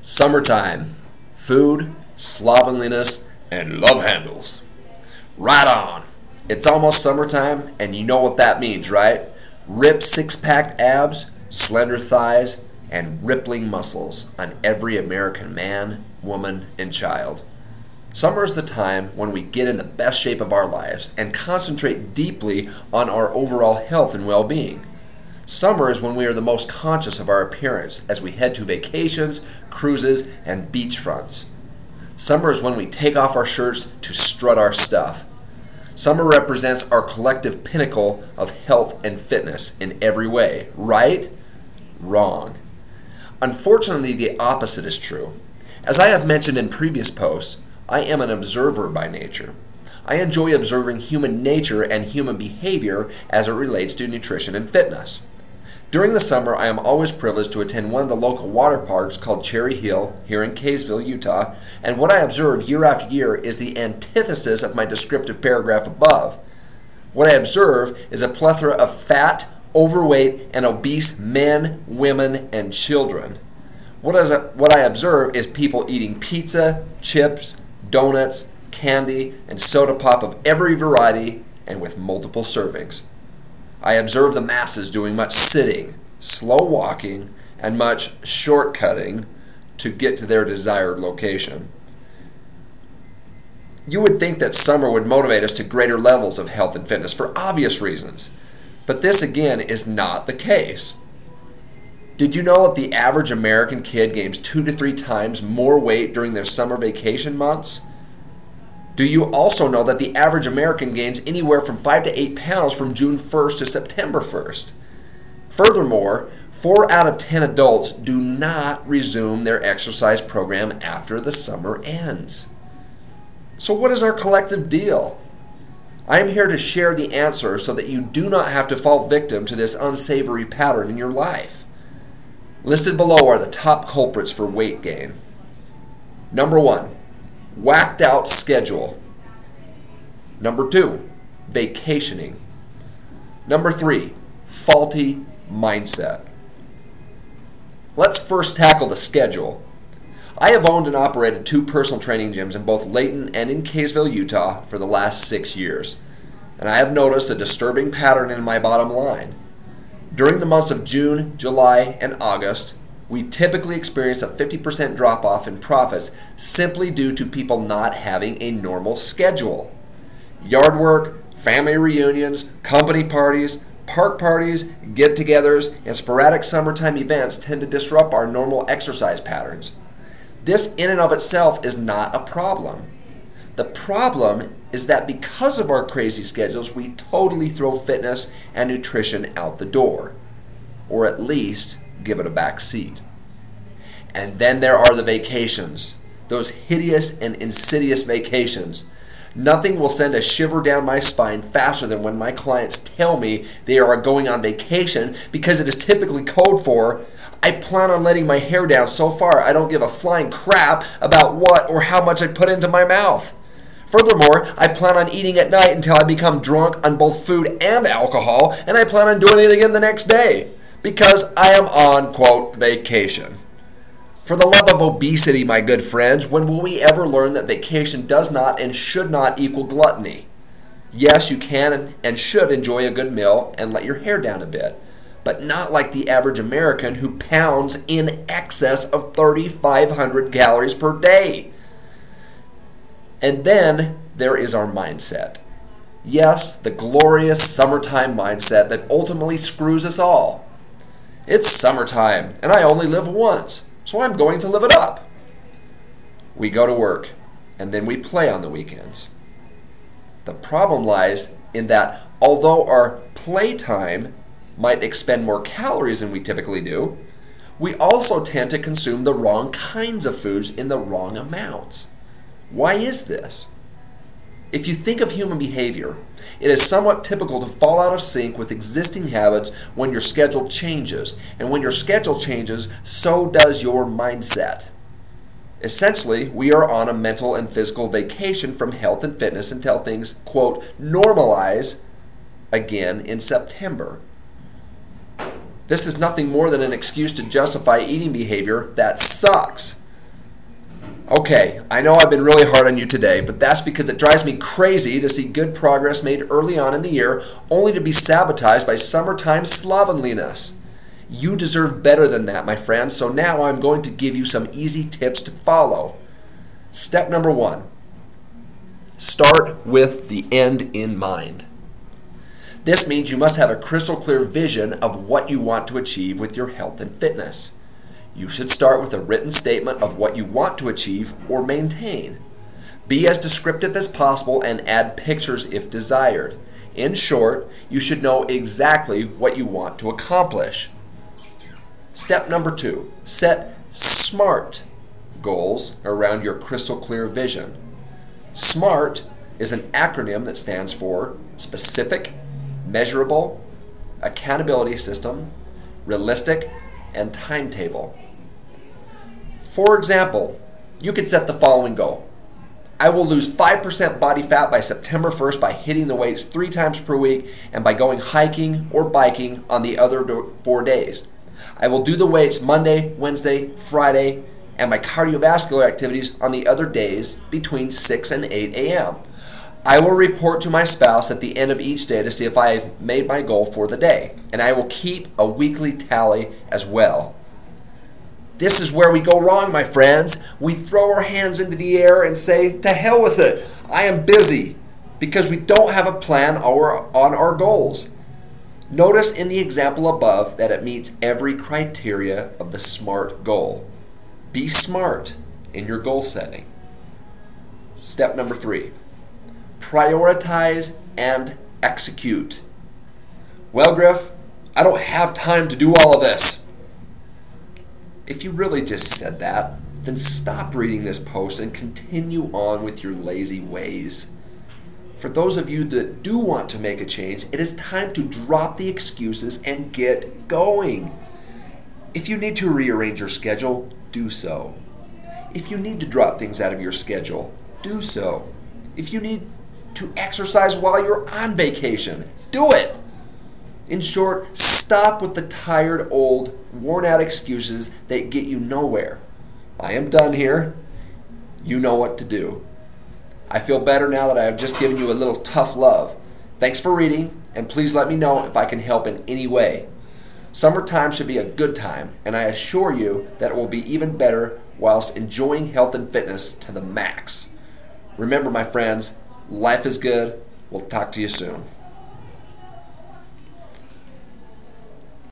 Summertime. Food, slovenliness, and love handles. Right on. It's almost summertime, and you know what that means, right? Ripped six-pack abs, slender thighs, and rippling muscles on every American man, woman, and child. Summer is the time when we get in the best shape of our lives and concentrate deeply on our overall health and well-being. Summer is when we are the most conscious of our appearance as we head to vacations, cruises, and beach fronts. Summer is when we take off our shirts to strut our stuff. Summer represents our collective pinnacle of health and fitness in every way. Right? Wrong. Unfortunately, the opposite is true. As I have mentioned in previous posts, I am an observer by nature. I enjoy observing human nature and human behavior as it relates to nutrition and fitness. During the summer, I am always privileged to attend one of the local water parks called Cherry Hill here in Kaysville, Utah, and what I observe year after year is the antithesis of my descriptive paragraph above. What I observe is a plethora of fat, overweight, and obese men, women, and children. What I observe is people eating pizza, chips, donuts, candy, and soda pop of every variety and with multiple servings. I observe the masses doing much sitting, slow walking, and much shortcutting to get to their desired location. You would think that summer would motivate us to greater levels of health and fitness for obvious reasons, but this again is not the case. Did you know that the average American kid gains 2 to 3 times more weight during their summer vacation months? Do you also know that the average American gains anywhere from 5 to 8 pounds from June 1st to September 1st? Furthermore, 4 out of 10 adults do not resume their exercise program after the summer ends. So what is our collective deal? I am here to share the answer so that you do not have to fall victim to this unsavory pattern in your life. Listed below are the top culprits for weight gain. Number 1. Whacked out schedule. Number 2, vacationing. Number 3, faulty mindset. Let's first tackle the schedule. I have owned and operated 2 personal training gyms in both Layton and in Kaysville, Utah for the last 6 years, and I have noticed a disturbing pattern in my bottom line. During the months of June, July, and August, we typically experience a 50% drop-off in profits simply due to people not having a normal schedule. Yard work, family reunions, company parties, park parties, get-togethers, and sporadic summertime events tend to disrupt our normal exercise patterns. This in and of itself is not a problem. The problem is that because of our crazy schedules, we totally throw fitness and nutrition out the door, or at least give it a back seat. And then there are the vacations, those hideous and insidious vacations. Nothing will send a shiver down my spine faster than when my clients tell me they are going on vacation, because it is typically code for, I plan on letting my hair down so far I don't give a flying crap about what or how much I put into my mouth. Furthermore, I plan on eating at night until I become drunk on both food and alcohol, and I plan on doing it again the next day, because I am on, quote, vacation. For the love of obesity, my good friends, when will we ever learn that vacation does not and should not equal gluttony? Yes, you can and should enjoy a good meal and let your hair down a bit, but not like the average American who pounds in excess of 3,500 calories per day. And then there is our mindset. Yes, the glorious summertime mindset that ultimately screws us all. It's summertime, and I only live once, so I'm going to live it up. We go to work, and then we play on the weekends. The problem lies in that although our playtime might expend more calories than we typically do, we also tend to consume the wrong kinds of foods in the wrong amounts. Why is this? If you think of human behavior, it is somewhat typical to fall out of sync with existing habits when your schedule changes. And when your schedule changes, so does your mindset. Essentially, we are on a mental and physical vacation from health and fitness until things, quote, normalize again in September. This is nothing more than an excuse to justify eating behavior that sucks. Okay, I know I've been really hard on you today, but that's because it drives me crazy to see good progress made early on in the year only to be sabotaged by summertime slovenliness. You deserve better than that, my friend, so now I'm going to give you some easy tips to follow. Step number 1. Start with the end in mind. This means you must have a crystal clear vision of what you want to achieve with your health and fitness. You should start with a written statement of what you want to achieve or maintain. Be as descriptive as possible and add pictures if desired. In short, you should know exactly what you want to accomplish. Step number 2, set SMART goals around your crystal clear vision. SMART is an acronym that stands for specific, measurable, accountability system, realistic, and timetable. For example, you could set the following goal. I will lose 5% body fat by September 1st by hitting the weights 3 times per week and by going hiking or biking on the other 4 days. I will do the weights Monday, Wednesday, Friday, and my cardiovascular activities on the other days between 6 and 8 a.m. I will report to my spouse at the end of each day to see if I have made my goal for the day, and I will keep a weekly tally as well. This is where we go wrong, my friends. We throw our hands into the air and say, to hell with it, I am busy, because we don't have a plan on our goals. Notice in the example above that it meets every criteria of the SMART goal. Be smart in your goal setting. Step number 3, prioritize and execute. Well, Griff, I don't have time to do all of this. If you really just said that, then stop reading this post and continue on with your lazy ways. For those of you that do want to make a change, it is time to drop the excuses and get going. If you need to rearrange your schedule, do so. If you need to drop things out of your schedule, do so. If you need to exercise while you're on vacation, do it. In short, stop with the tired, old, worn-out excuses that get you nowhere. I am done here. You know what to do. I feel better now that I have just given you a little tough love. Thanks for reading, and please let me know if I can help in any way. Summertime should be a good time, and I assure you that it will be even better whilst enjoying health and fitness to the max. Remember, my friends, life is good. We'll talk to you soon.